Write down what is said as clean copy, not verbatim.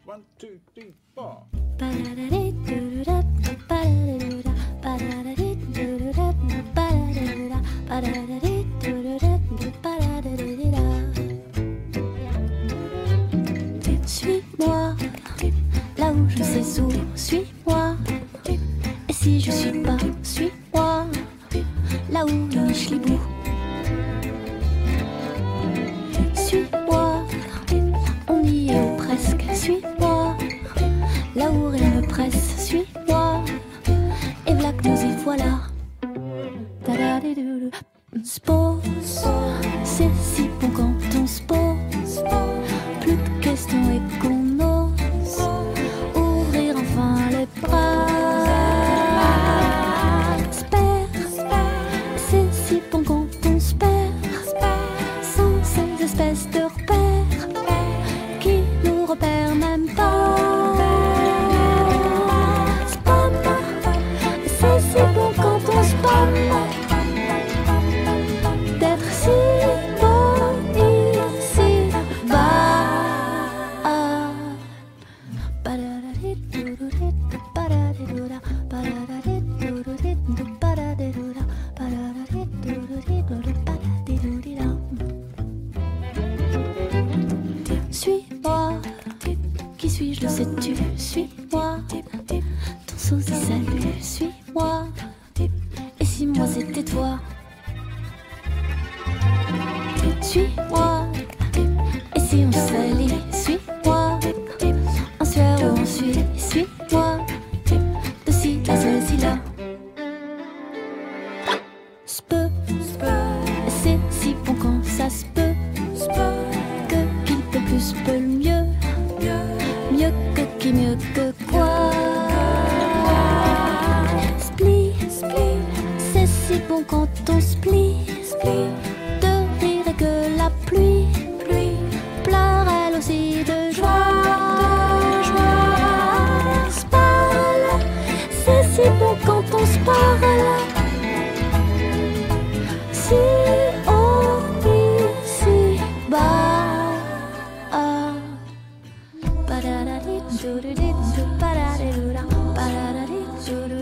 1, 2, 3, 4. Suis-moi, là où je sais où, suis-moi. Et si je suis pas, suis-moi, là où niche les bouts. Suis-moi, on y est ou presque, suis-moi, là où rien ne presse, suis-moi, et v'là que nous y voilà. Spose, c'est si bon quand on se pose, plus de questions et qu'on ose ouvrir enfin les bras. C'est si bon quand on se perd, sans ces espèces de repères qui nous repèrent même pas. Spam, c'est si bon quand on spam, d'être si beau ici bas. Suis-moi, qui suis-je, le sais-tu? Suis-moi, ton sosie salut, suis-moi. Et si moi c'était toi? Suis-moi, et si on s'allie? Suis-moi, en sueur ou en suie? Suis-moi, de ci à ceci là. S'peut, c'est si bon quand ça se peut, que qui peut plus peut le mieux, mieux que qui, mieux que quoi. Split, c'est si bon quand on split, de rire et que la pluie pleure elle aussi de joie. Se parle, c'est si bon quand on se parle. Si haut ici bas. Ba-da-da-dee, do-do-dee, do-ba-da-dee-do-da, ba-da-da-dee, do-do.